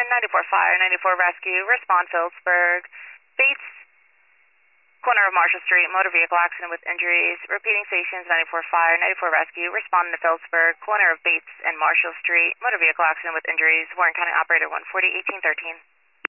94 Fire, 94 Rescue, respond Phillipsburg. Bates, corner of Marshall Street, motor vehicle accident with injuries. Repeating stations, 94 Fire, 94 Rescue, responding to Phillipsburg, corner of Bates and Marshall Street, motor vehicle accident with injuries. Warren County Operator 140, 1813.